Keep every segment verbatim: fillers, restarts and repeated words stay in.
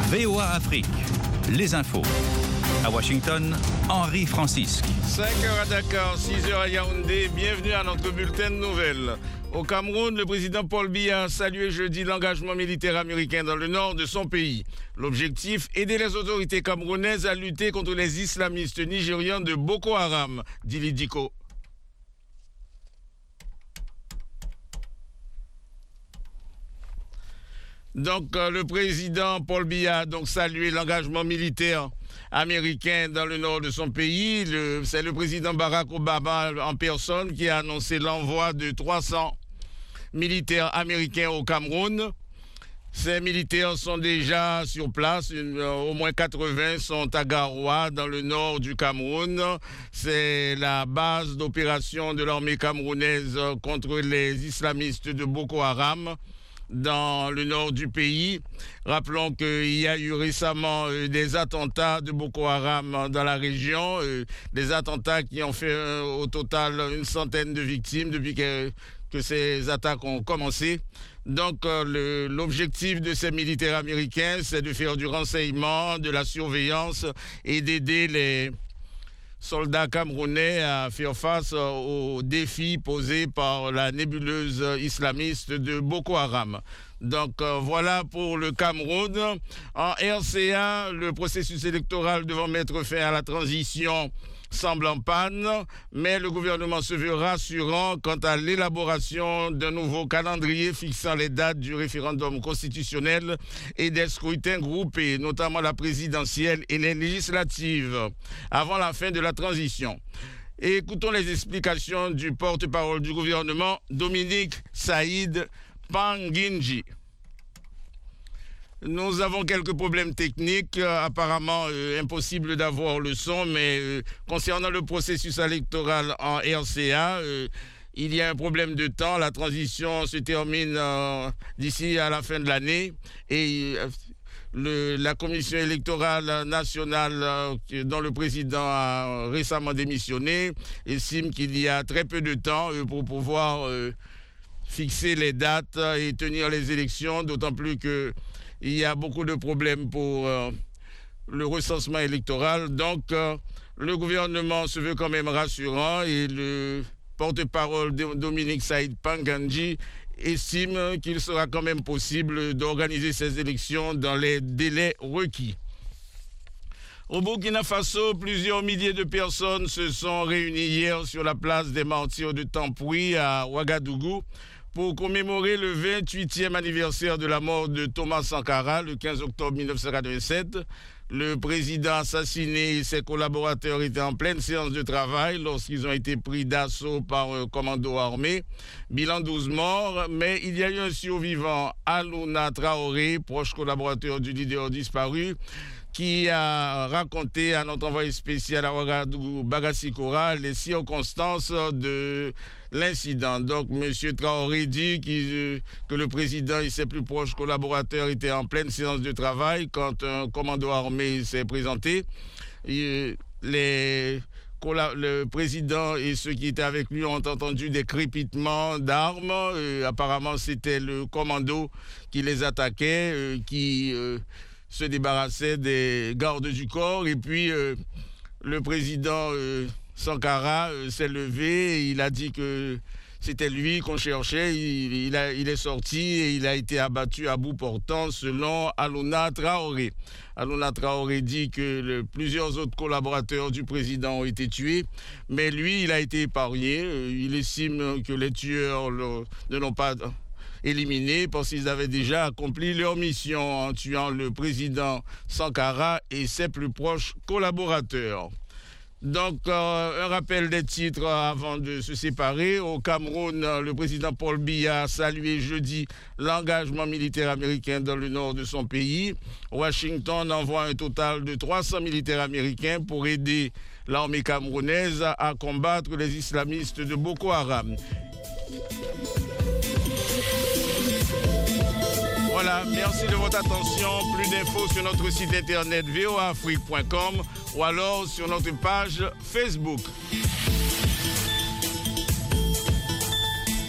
V O A Afrique, les infos. À Washington, Henri Francisque. cinq heures à Dakar, six heures à Yaoundé. Bienvenue à notre bulletin de nouvelles. Au Cameroun, le président Paul Biya a salué jeudi l'engagement militaire américain dans le nord de son pays. L'objectif, aider les autorités camerounaises à lutter contre les islamistes nigérians de Boko Haram, dit Lidiko. Donc, euh, le président Paul Biya a donc salué l'engagement militaire américain dans le nord de son pays. Le, c'est le président Barack Obama en personne qui a annoncé l'envoi de trois cents militaires américains au Cameroun. Ces militaires sont déjà sur place, une, euh, au moins quatre-vingts sont à Garoua, dans le nord du Cameroun. C'est la base d'opération de l'armée camerounaise contre les islamistes de Boko Haram dans le nord du pays. Rappelons qu'il y a eu récemment euh, des attentats de Boko Haram dans la région, euh, des attentats qui ont fait euh, au total une centaine de victimes depuis que, que ces attaques ont commencé. Donc euh, le, l'objectif de ces militaires américains, c'est de faire du renseignement, de la surveillance et d'aider les soldats camerounais à faire face aux défis posés par la nébuleuse islamiste de Boko Haram. Donc euh, voilà pour le Cameroun. En R C A, le processus électoral devant mettre fin à la transition semble en panne, mais le gouvernement se veut rassurant quant à l'élaboration d'un nouveau calendrier fixant les dates du référendum constitutionnel et des scrutins groupés, notamment la présidentielle et les législatives, avant la fin de la transition. Et écoutons les explications du porte-parole du gouvernement, Dominique Saïd Panginji. Nous avons quelques problèmes techniques, euh, apparemment euh, impossible d'avoir le son, mais euh, concernant le processus électoral en R C A, euh, il y a un problème de temps. La transition se termine euh, d'ici à la fin de l'année et euh, le, la commission électorale nationale euh, dont le président a récemment démissionné estime qu'il y a très peu de temps euh, pour pouvoir euh, fixer les dates et tenir les élections, d'autant plus que il y a beaucoup de problèmes pour euh, le recensement électoral. Donc, euh, le gouvernement se veut quand même rassurant et le porte-parole de Dominique Saïd Panganji estime qu'il sera quand même possible d'organiser ces élections dans les délais requis. Au Burkina Faso, plusieurs milliers de personnes se sont réunies hier sur la place des martyrs de Tampoui à Ouagadougou pour commémorer le vingt-huitième anniversaire de la mort de Thomas Sankara, le quinze octobre mille neuf cent quatre-vingt-sept. Le président assassiné et ses collaborateurs étaient en pleine séance de travail lorsqu'ils ont été pris d'assaut par un commando armé. Bilan douze morts, mais il y a eu un survivant, Alouna Traoré, proche collaborateur du leader disparu, qui a raconté à notre envoyé spécial à Ouagadougou, Bagassikora, les circonstances de l'incident. Donc, M. Traoré dit que le président et ses plus proches collaborateurs étaient en pleine séance de travail quand un commando armé s'est présenté. Et les, le président et ceux qui étaient avec lui ont entendu des crépitements d'armes. Euh, apparemment, c'était le commando qui les attaquait, euh, qui euh, se débarrassait des gardes du corps. Et puis, euh, le président Euh, Sankara euh, s'est levé et il a dit que c'était lui qu'on cherchait. Il, il, a, il est sorti et il a été abattu à bout portant selon Alouna Traoré. Alouna Traoré dit que le, plusieurs autres collaborateurs du président ont été tués, mais lui, il a été épargné. Il estime que les tueurs le, ne l'ont pas éliminés parce qu'ils avaient déjà accompli leur mission en tuant le président Sankara et ses plus proches collaborateurs. Donc, euh, un rappel des titres avant de se séparer. Au Cameroun, le président Paul Biya a salué jeudi l'engagement militaire américain dans le nord de son pays. Washington envoie un total de trois cents militaires américains pour aider l'armée camerounaise à combattre les islamistes de Boko Haram. Voilà, merci de votre attention. Plus d'infos sur notre site internet v o a afrique point com ou alors sur notre page Facebook.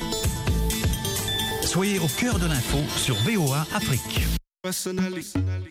Soyez au cœur de l'info sur V O A Afrique.